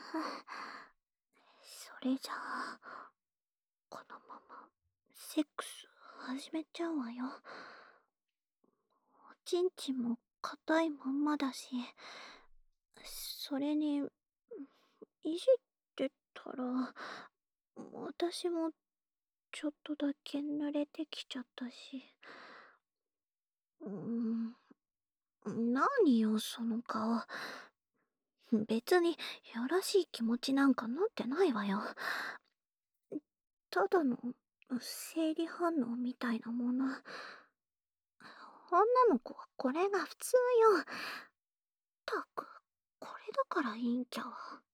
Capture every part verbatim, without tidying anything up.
それじゃあ、このままセックス始めちゃうわよ。おちんちんも硬いまんまだし、それに、いじってたら、私もちょっとだけ濡れてきちゃったし。うーん、何よその顔。別にやらしい気持ちなんかなってないわよ。ただの生理反応みたいなもの。女の子はこれが普通よ。ったく、これだからいいんきゃわ。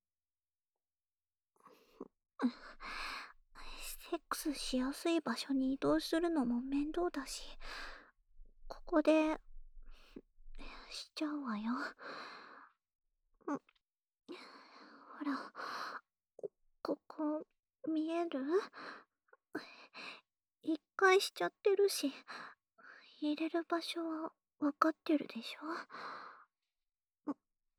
セックスしやすい場所に移動するのも面倒だし、ここでしちゃうわよ。ほら、ここ見える？一回しちゃってるし、入れる場所はわかってるでしょ？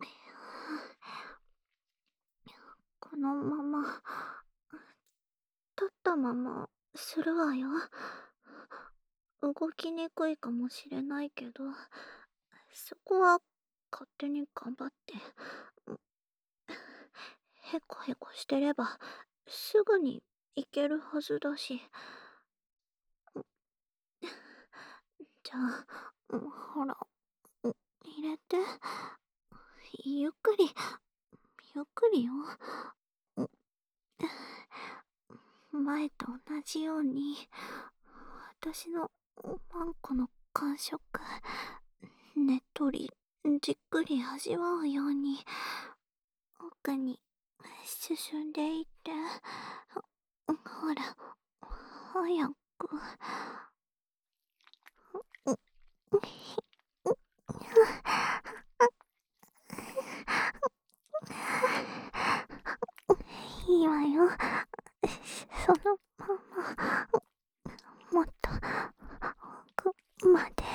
このまま立ったままするわよ。動きにくいかもしれないけど、そこは勝手に頑張って。へこへこしてればすぐに行けるはずだし。じゃあ、ほら、入れて。ゆっくり、ゆっくりよ。前と同じように、私のワンコの感触、ねっとり、じっくり味わうように、奥に進んでいって、ほら、早く。いいわよ。そのまま、もっと奥まで。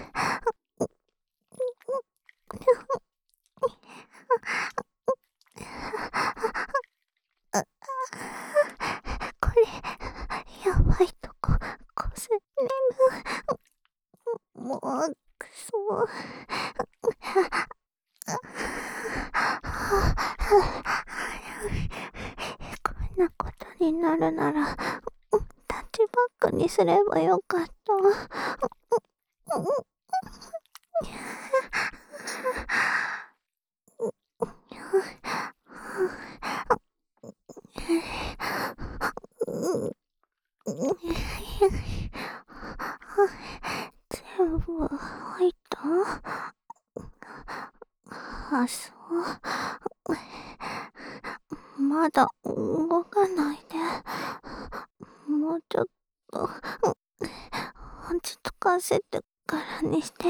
これ、やばいとこ、こすれる。もう、くそ。こんなことになるなら、タッチバックにすればよかった。全部入った？あ、そう。まだ動かないで。もうちょっと落ち着かせてからにして。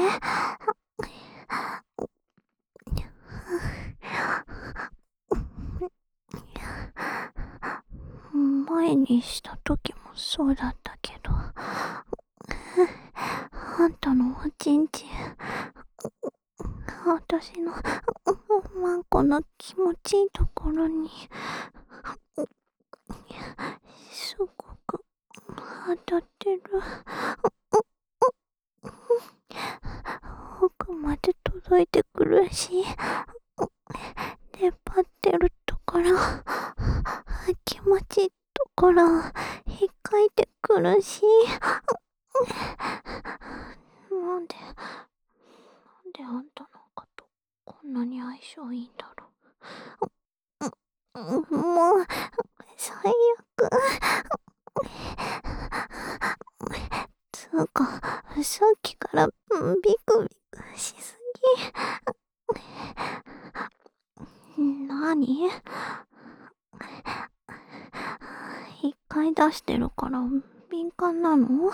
前にした時もそうだったけど、あんたのおちんちん、私のワンコの気持ちいいところにすごく当たってる。奥まで届いてくるし、出っ張ってるところ、気持ちいいところ引っかいてくるし、なんでなんであんたのことこんなに相性いいんだろう。もう最悪。つうか、さっきからビクビクしすぎ。なに？一回出してるから敏感なの？もう、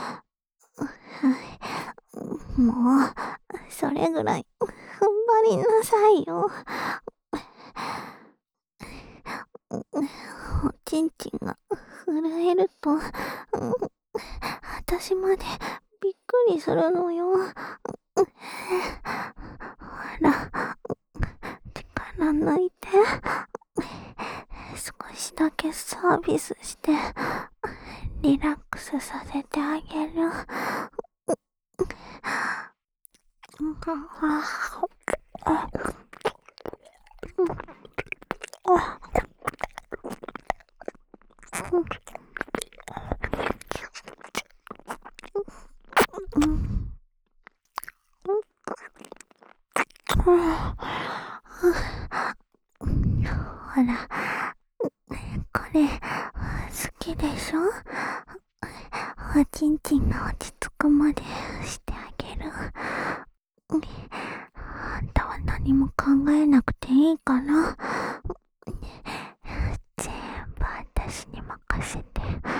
それぐらい踏ん張りなさいよ。おちんちんが震えると、私までびっくりするのよ。ほら、力抜いて。 しだけサービスしてリラックスさせてあげる。ほら、これ好きでしょ？おちんちんが落ち着くまでしてあげる。あんたは何も考えなくていいから、全部私に任せて。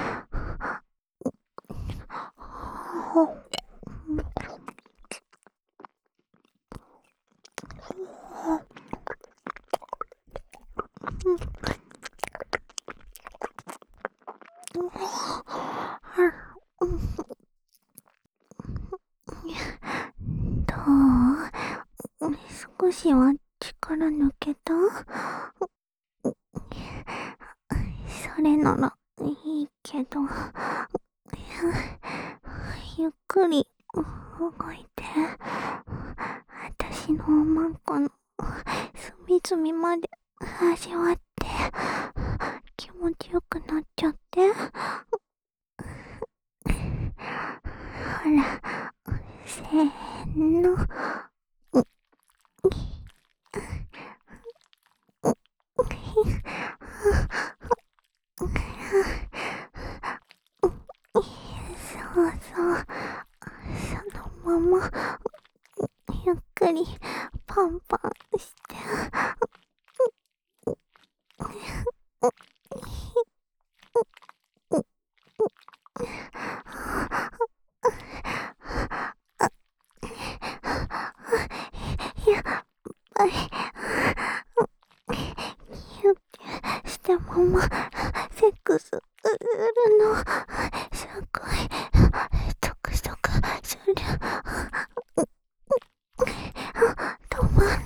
どう？少しは力抜けた？それならいいけど、ゆっくり動いて、私のおまんこの隅々まで味わって気持ちよくなっちゃって。ほら、せーの。そうそう、そのままゆっくりパンパンして。やっぱりキュッてしたままセックスするのすごいゾクゾクする。止まんない。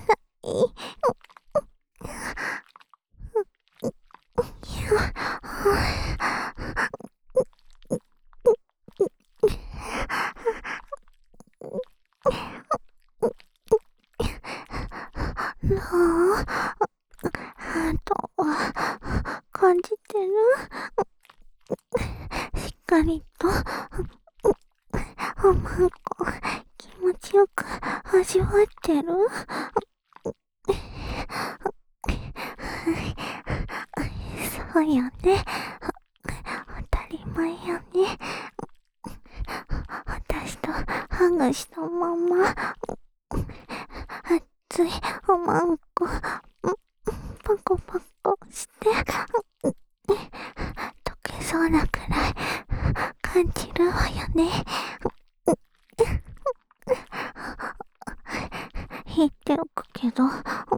どう？あとは感じてる？しっかりとおまんこ気持ちよく味わってる？そうよね。当たり前よね。私とハグしたまま熱いおまんこパコパコして溶けそうなくらい感じるわよね。言っておくけど、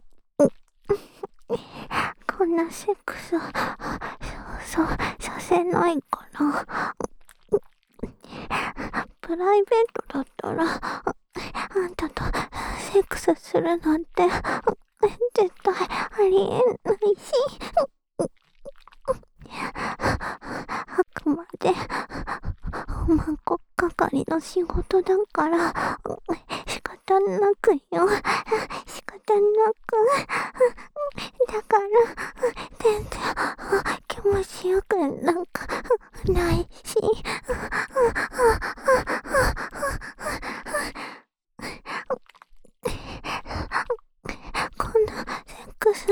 こんなセックスそうそうさせないから。プライベートだったらあんたとセックスするなんて絶対ありえないし、あくまでおまんこ係の仕事だから仕方なくよ。仕方なく。だから全然気持ちよくなんかないし。こんなセックス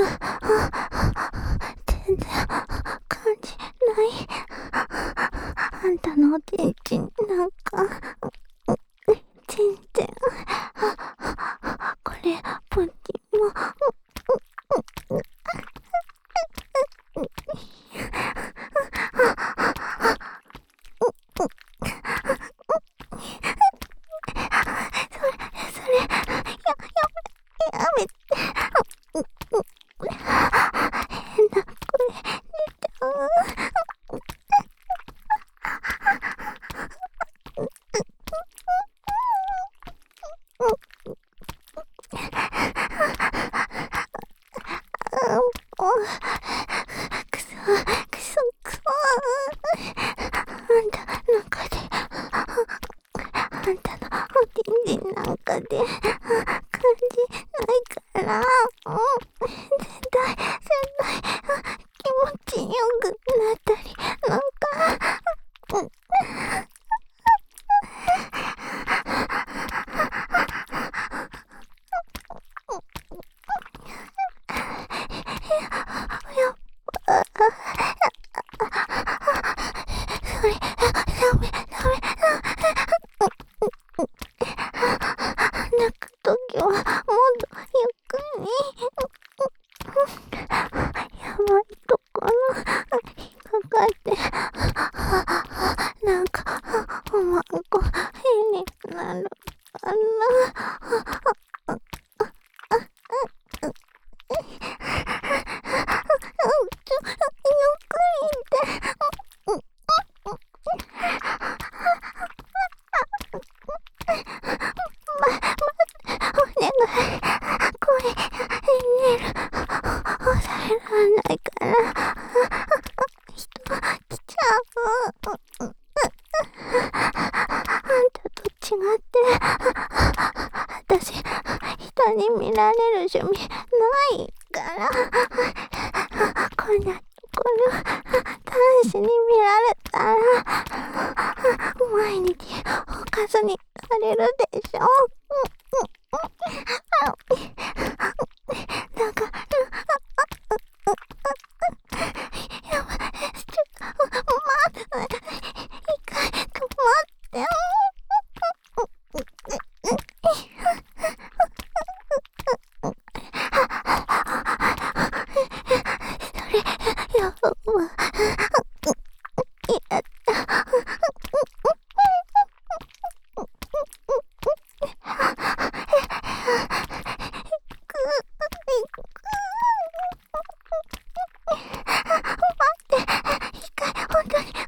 全然感じない。あんたのおちんちんなんか全然。これポッチもそれそれやややめて。変な声出ちゃう。くそ、 絶対、絶対、気持ちよくなったり、なんか、うん、やっぱ、それ、ダメ、ダメ、泣くときは、もっとゆっくり、やばいところ、引っかかって、なんか、おまんこ、変になるかな。ちょ、ゆっくりって。ま、ま、お願い。これ、寝る。抑えられないから。人、来ちゃう。あんたと違って、私、人に見られる趣味ないから。こんなところ、男子に見られたら、毎日おかずにされるでしょ。だから、やばい、ちょっと、待って、一回、待って。それ、やばい。やった。本当に、待って。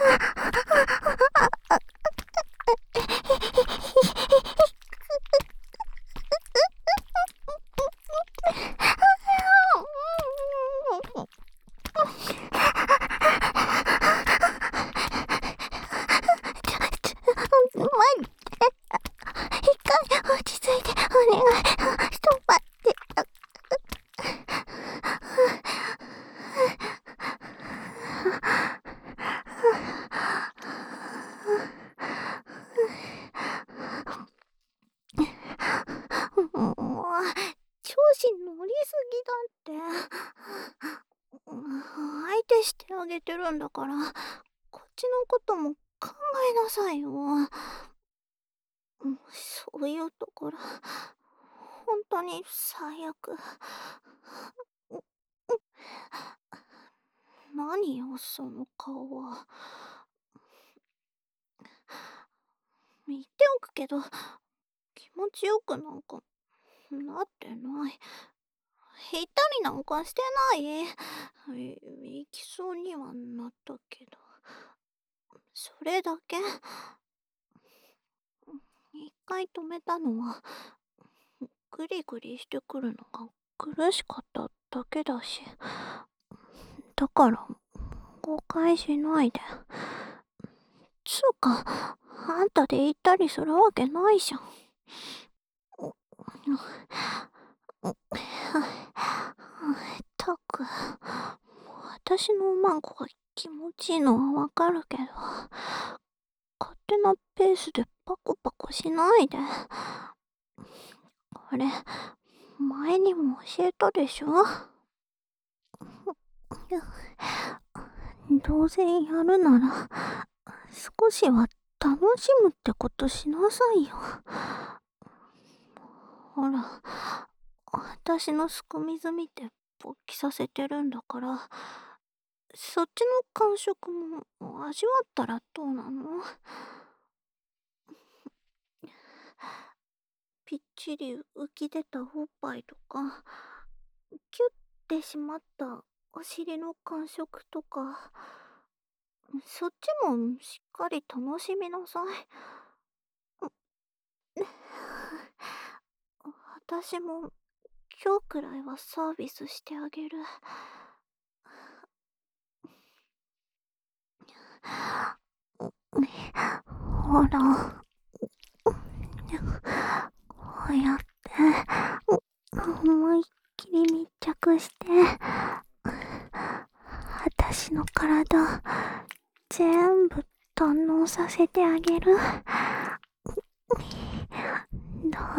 待って。一回落ち着いて、お願い。ちょっと待って。もう、調子乗りすぎだって。相手してあげてるんだから、こっちのことも考えなさいよ。そういうところ、本当に最悪。何よ、その顔は。言っておくけど、気持ちよくなんかなってない。減ったりなんかしてない。行きそうにはなったけど、それだけ。一回止めたのは、グリグリしてくるのが苦しかっただけだし。だから、誤解しないで。つうか、あんたで言ったりするわけないじゃん。ったく、私のおまんこが気持ちいいのはわかるけど、勝手なペースでパコパコしないで。これ、前にも教えたでしょ。どうせやるなら、少しは楽しむってことしなさいよ。ほら、私のすくみずみて勃起させてるんだから、そっちの感触も味わったらどうなの？ぴっちり浮き出たおっぱいとか、キュッてしまったお尻の感触とか、そっちもしっかり楽しみなさい。私も今日くらいはサービスしてあげる。ほら、こうやって思いっきり密着して、私の体全部堪能させてあげる。どう？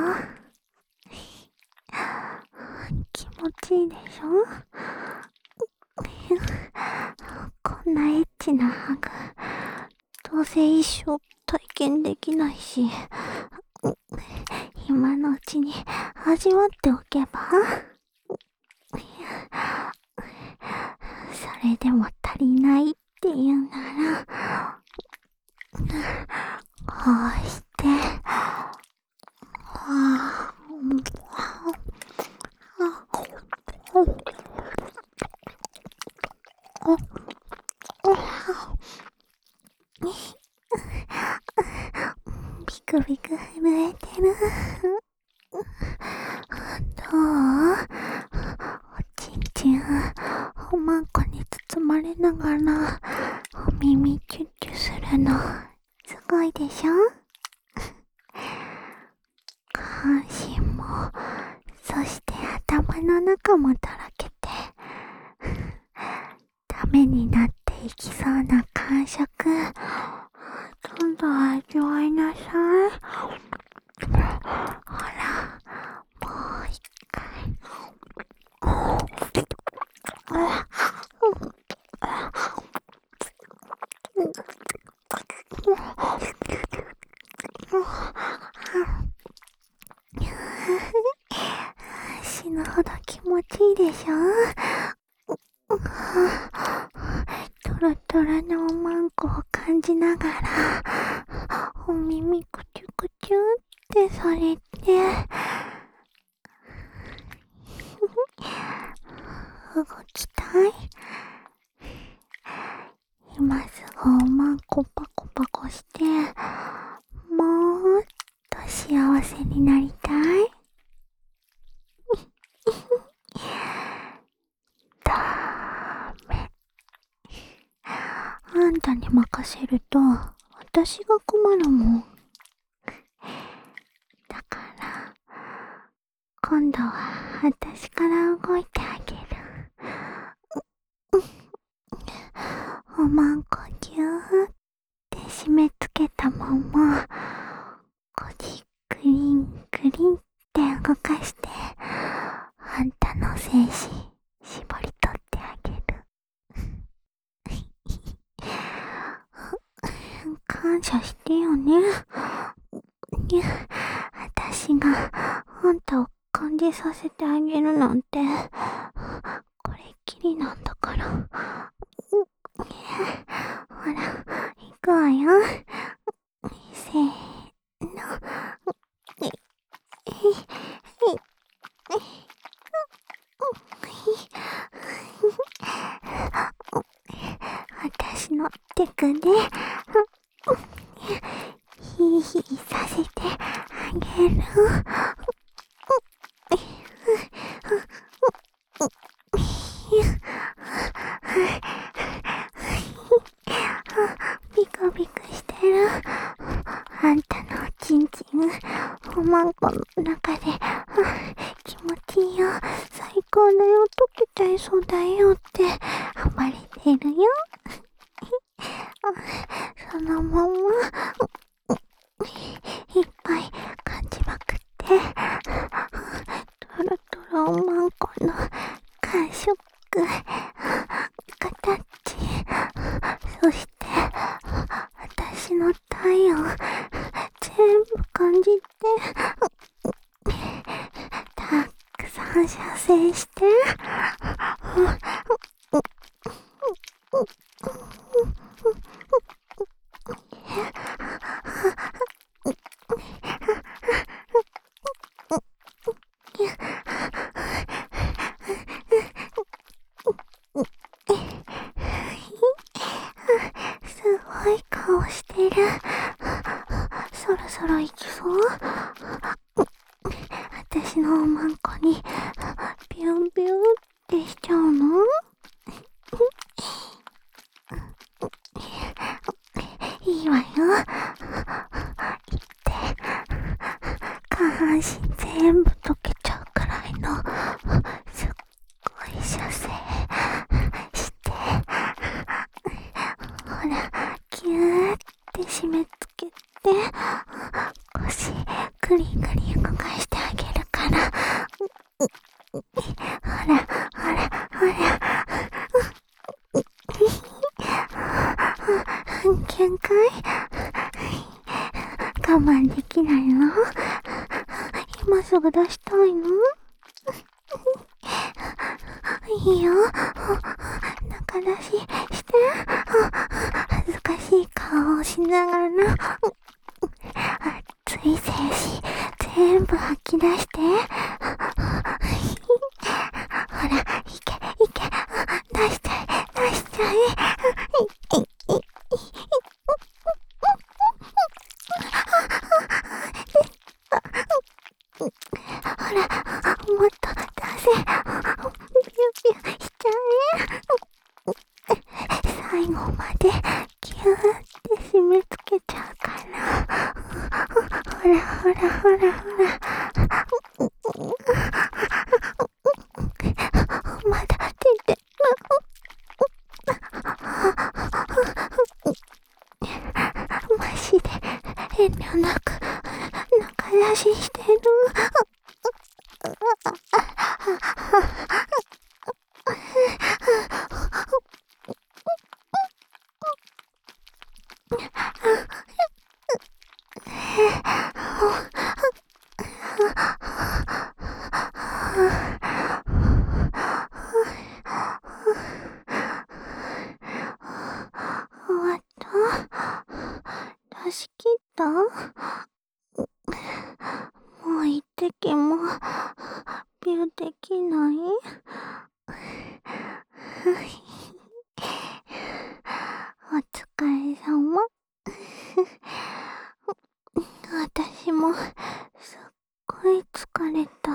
気持ちいいでしょ？こんなエッチなハグ、どうせ一生体験できないし、今のうちに味わっておけば？それでも足りないって言うなら、こうして、ビクビク震えてる。どう？おちんちんおまんこに包まれながらお耳チュッチュするのすごいでしょ？下半身も、そして頭の中もだらけてダメになっていきそうな感触、今度は味わいなさい。ほら、もう一回。死ぬほど気持ちいいでしょ？トロトロのおまんこを感じながら、お耳くちゅくちゅってされて、動きたい？今すぐおまんこパコパコして、もっと幸せになりたい？ダメ。あんたに任せると私が困るもん。だから今度は私から動いてあげる。おまんこぎゅーって締め付けたまま、こじクリンクリンって動かして、あんたの精子絞り取ってあげる。感謝してよね。私があんたを感じさせてあげるなんて、これっきりなんだから。ほら、行くわよ。せーの。私のテクでヒーヒーさせてあげる。ビクビクしてる。あんたのおちんちんおまんこの中で気持ちいいよ、最高だよ、溶けちゃいそうだよって暴れてるよ。そのままいっぱい感じまくって、トロトロおまんこの感触、形、そして私の体温全部感じて、たくさん射精して、すごい顔してる。そろそろ行きそう？私のおまんこにビュンビュンってしちゃうの？ ほら、ほら、ほら。限界？我慢できないの？今すぐ出したいの？いいよ。中出しして。恥ずかしい顔をしながら。熱い精子、全部吐き出して。ほら、いけ、いけ。出しちゃえ、出しちゃえ。ほら、もっと出せ。ビュービューしちゃえ。最後までギューって締め付けちゃうから。ほらほらほらほら。まだ出てる。マジで遠慮なく中出ししてる。終わった？出し切った？もう一滴もビューできない？お疲れ様。私もすっごい疲れた。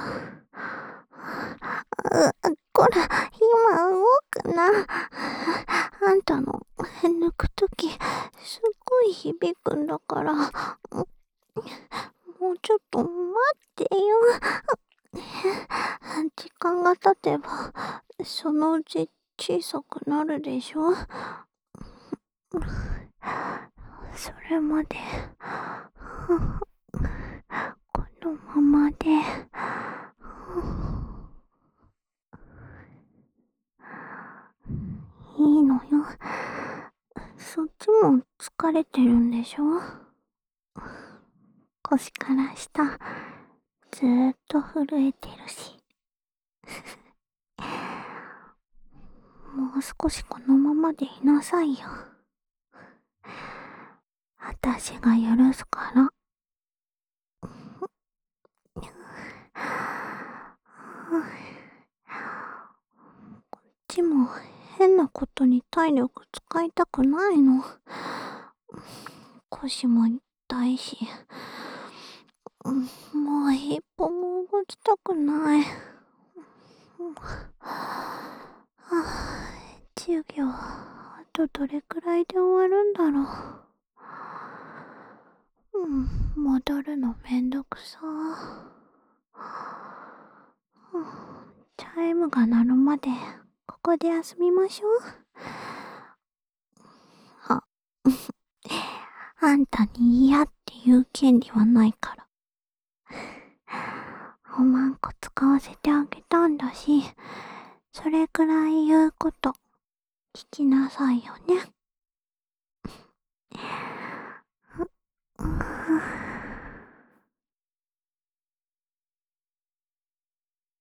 う、こら、今動くな。あんたの抜くとき、すっごい響くんだから。もうちょっと待ってよ。時間が経てば、そのうち小さくなるでしょ。それまで、このままで。いいのよ。そっちも疲れてるんでしょ？腰から下、ずーっと震えてるし。もう少しこのままでいなさいよ。私が許すから。こっちも変なことに体力使いたくないの。腰も痛いし、もう一歩も動きたくない。授業、あとどれくらいで終わるんだろう。うん、戻るのめんどくさ。チャイムが鳴るまでここで休みましょう。あ、あんたに嫌って言う権利はないから。おまんこ使わせてあげたんだし、それくらい言うこと聞きなさいよね。